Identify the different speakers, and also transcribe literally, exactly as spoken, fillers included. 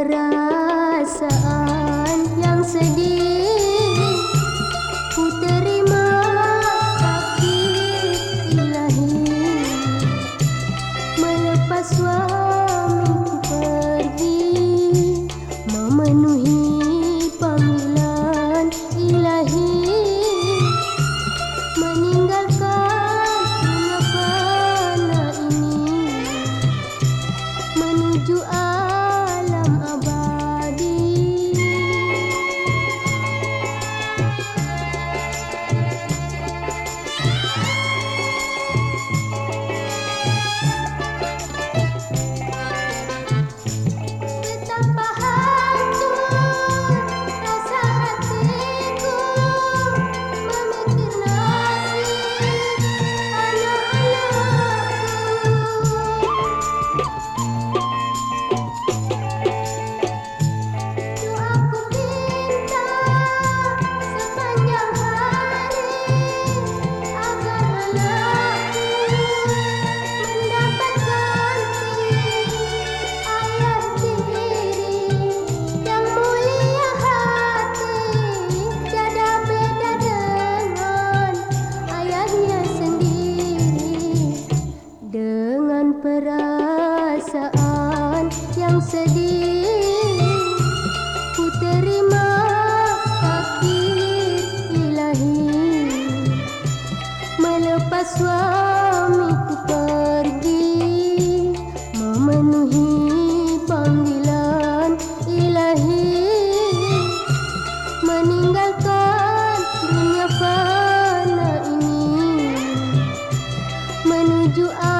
Speaker 1: perasaan yang sedih, ku terima takdir ilahi. Melepas suamiku pergi, memenuhi panggilan ilahi, meninggalkan dunia fana ini, menuju alam abadi. Betapa hancur rasa hatiku memikir nasib anak-anakku. Doaku minta sepanjang hari agar anakku mendapat ganti ayah tiri yang mulia hati, tiada beda dengan ayahnya sendiri. Dengan perasaan yang sedih, ku terima takdir ilahi. Melepas suamiku pergi, memenuhi panggilan ilahi, meninggalkan dunia fana ini, menuju